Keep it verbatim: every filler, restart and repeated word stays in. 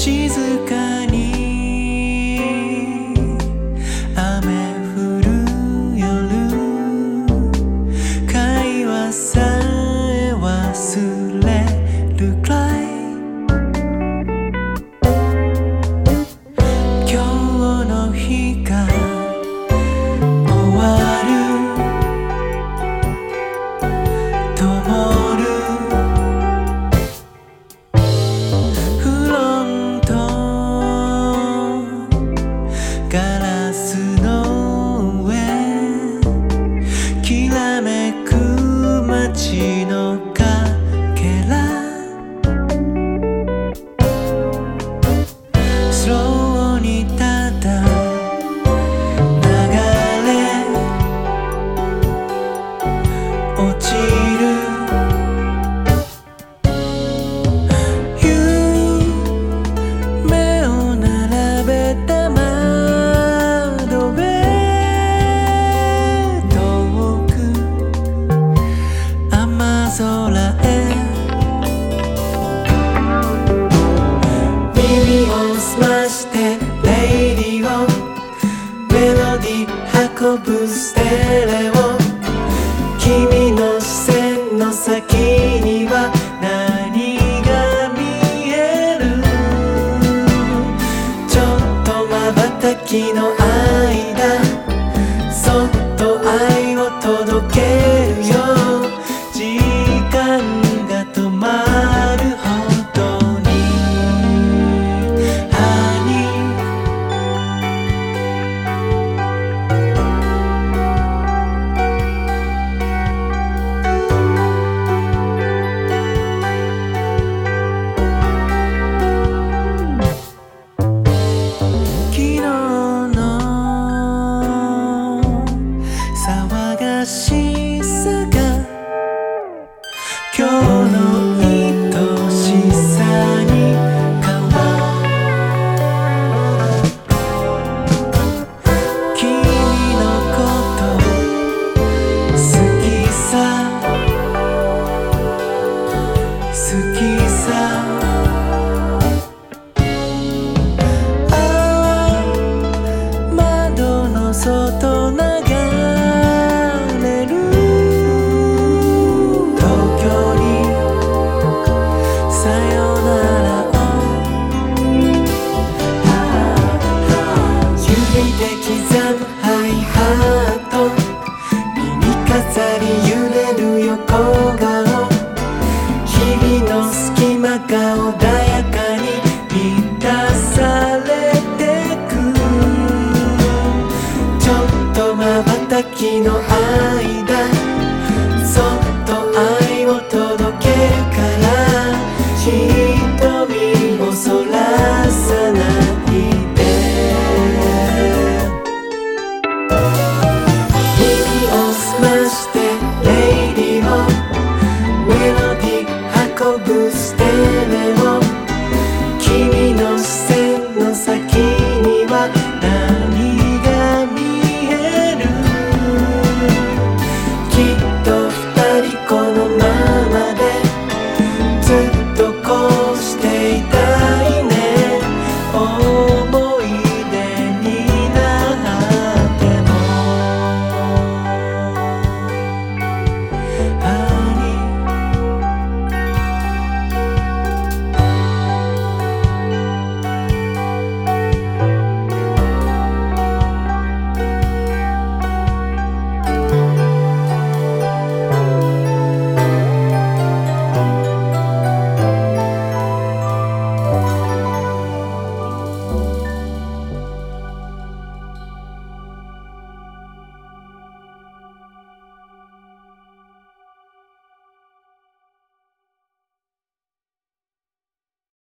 静かに雨降る夜、会話さえ忘れるくらい、今日の日が終わる、灯るフロントガラスの上、きらめく街のかけら、スローにただ流れ落ちる夢を並べた窓辺、遠く雨空へ耳を澄ましてレイディオ、メロディ運ぶステレオ、君の視線の先には何が見える、ちょっと瞬きの